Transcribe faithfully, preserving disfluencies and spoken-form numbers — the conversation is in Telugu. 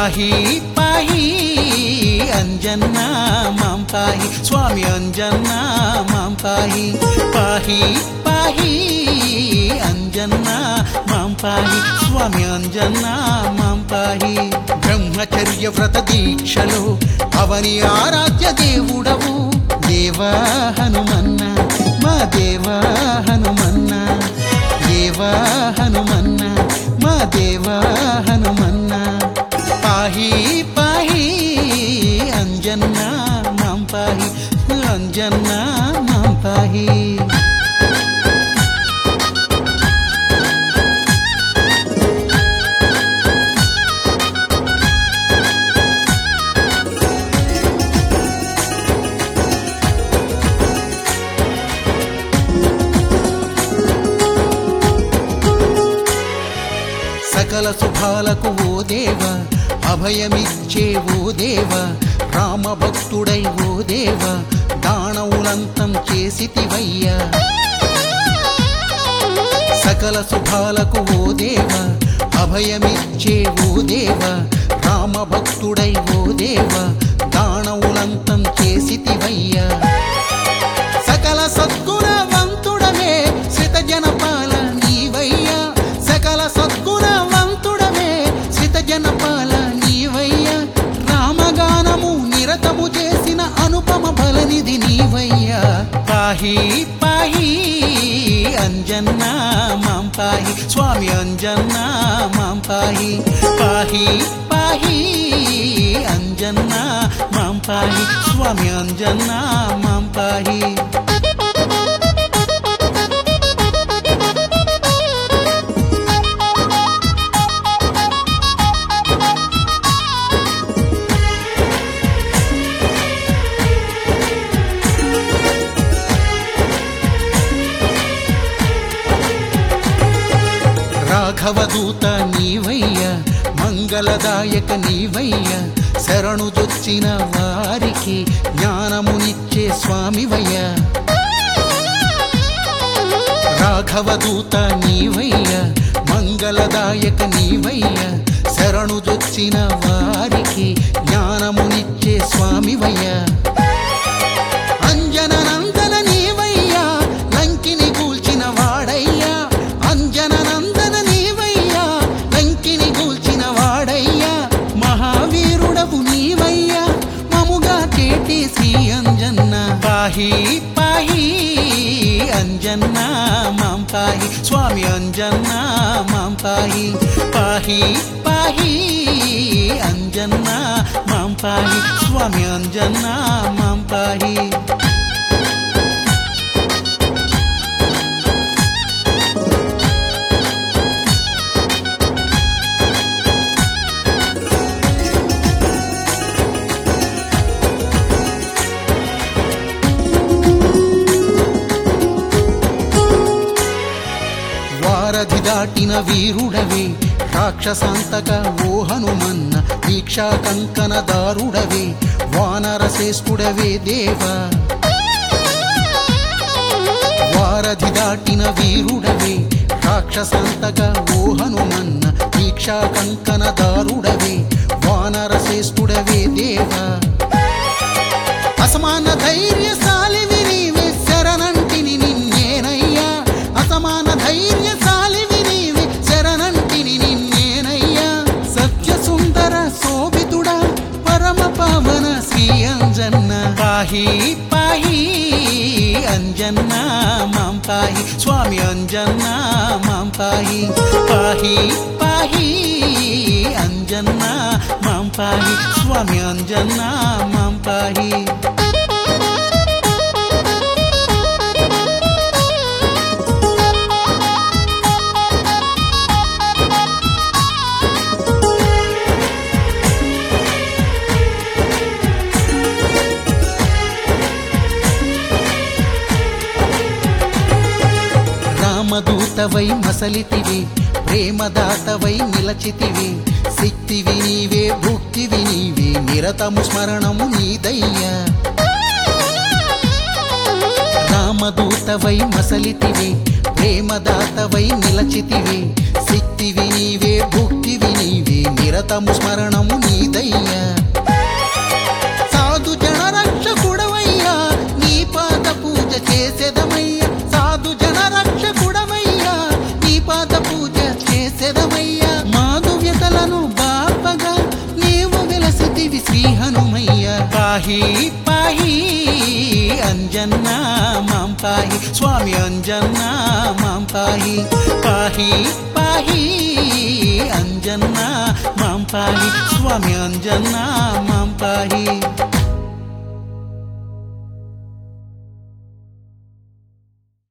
పాహి పాహి అంజన్నా మాం పాహి స్వామి అంజన్నా మాం పాహి పాహి పాహి అంజన్నా మాం పాహి స్వామి అంజన్నా మాం పాహి బ్రహ్మచర్య వ్రత దీక్షలో అవని ఆరాధ్య దేవుడవు దేవా హనుమన్న మా దేవా హనుమన్న దేవా హనుమన్న మా దేవా హనుమన్న పాహి పాహి అంజన్నా మాం పాహి అంజన్నా మాం పాహి సకల శుభాలకు ఓ దేవ అభయమిచ్చే ఓ దేవ రామ భక్తుడై ఓ దేవ దానవులంతం చేసితివయ్యా సకల శుభాలకు ఓ దేవ అభయమిచ్చే ఓ దేవ రామ భక్తుడై ఓ దేవ దానవులంతం చేసితివయ్యా సకల సద్గుణవంతుడమే శ్రిత జనపాల నీవయ్యా సకల సద్గుణవంతుడమే శ్రిత జనపాల నీవయ్యా రామగానము నిరతము చేసిన అనుపమ బలనిధి నీవయ్యా పాహి పాహి అంజన్నా మాం పాహి స్వామి అంజన్నా మాం పాహి పాహి పాహి అంజన్నా మాం పాహి స్వామి అంజన్నా మాం పాహి రాఘవదూత నీవయ్య మంగళదాయక నీవయ్య శరణుదొచ్చిన వారికి జ్ఞానమునిచ్చే స్వామివయ్య రాఘవదూత నీవయ్య మంగళదాయక నీవయ్య శరణుదొచ్చిన వారికి జ్ఞానమునిచ్చే స్వామివయ్య అంజననందన నీవయ్యా లంకిని కూల్చిన వాడయ్యా అంజననందన నీవయ్యా లంకిని కూల్చిన వాడయ్యా మహావీరుడవు నీవయ్యా మముగా చేటి శ్రీ అంజన్న పాహి పాహి అంజన్నా మాం పాహి స్వామి అంజన్నా మాం పాహి పాహి పాహి అంజన్నా మాం పాహి స్వామి అంజన్నా మాం పాహి వారధి దాటిన వీరుడవే రాక్షసాంతక ఓ హనుమన్న దీక్షా కంకణ దారుడవే వానర శ్రేష్ఠుడవే దేవా వారధి దాటిన వీరుడవే రాక్షసాంతక ఓ హనుమన్న దీక్షా కంకణ దారుడవే వానర శ్రేష్ఠుడవే దేవా అసమాన ధైర్యశాలివి నీవే శరణంటిని నిన్నేనయ్యా అసమాన ధైర్యశాలివి నీవే శరణంటిని నిన్నేనయ్యా సత్య సుందర శోభితుడా పరమ పావన శ్రీ అంజన్న పాహి పాహి అంజన్నా మాం పాహి స్వామి అంజన్నా మాం పాహి పాహి పాహి అంజన్నా మాం పాహి స్వామి అంజన్నా మాం పాహి రామదూతవై మసలితివి ప్రేమదాతవై నిలచితివి శక్తివి నీవే భుక్తివి నీవే నిరతము స్మరణము నీదయ్యా రామదూతవై మసలితివి ప్రేమదాతవై నిలచితివి శక్తివి నీవే భుక్తివి నీవే నిర నిరతము స్మరణము నీదయ్యా సాధు జన రక్షకుడవయ్యా నీ పాద పూజ చేసేదమయ్యా సాధు జన రక్షకుడవయ్యా నీ పాద పూజ చేసేదమయ్యా మాధువ్యతలను బాపగా నీవు విలసితివి శ్రీ హనుమయ్య పాహి పాహి అంజన్నా మాం పాహి స్వామి అంజన్నా మాం పాహి పాహి పాహి అంజన్నా మాం పాహి స్వామి అంజన్నా మాం పాహి